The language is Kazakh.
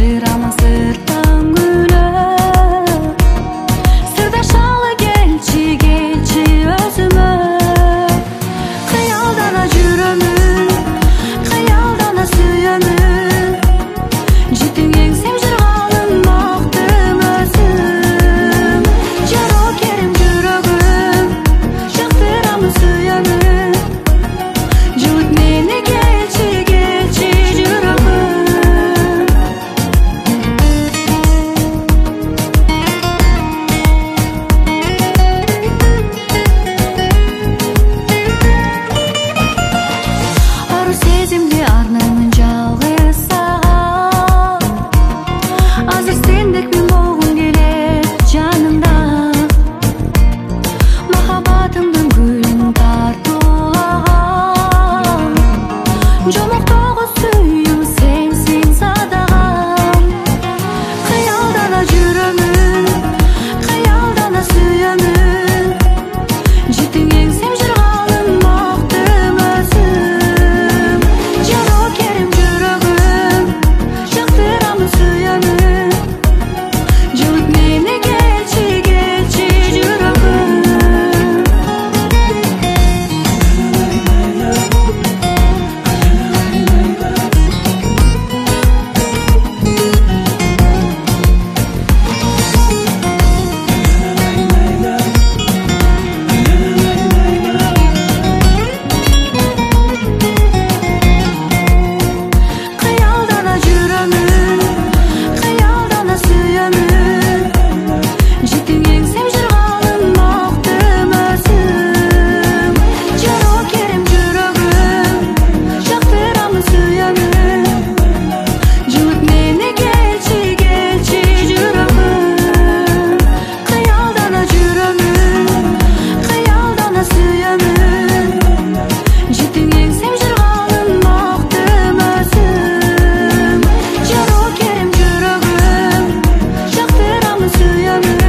жактырамын сырттан күлөп. Сырдашалы келчи өзүмө. Кыялдана жүрөмүн, кыялдана сүйөмүн. Житиң еңсем жыргалым мактым өзүм. Жароо керим жүрөгүм, жактырамын сүйөмүн. Жылыт мени келчи жүрөгүм. Ару сезимди арнаймын жалгыз сага. Азыр сендек мен болгум келет жанымда. Махаббатымдын гүлүн тартуулаган. Жомоктогу сүйүүм сенсиң садагам. Кыялдана жүрөмүн, кыялдана сүйөмүн. Житиң еңсем жыргалым мактым өзүм. Жароо керим жүрөгүм, жактырамын сүйөмүн. Жылыт мени келчи жүрөгүм. Кыялдана жүрөмүн, кыялдана сүйөмүн. Житиң еңсем жыргалым мактым өзүм. Жароо керим жүрөгүм, жактырамын сүйөмүн. Жылыт мени келчи жүрөгүм. Кыялдана жүрөмүн, кыялдана сүйөмүн. Житиң еңсем жыргалым мактым өзүм. Жароо керим жүрөгүм, жактырамын сүйөмүн.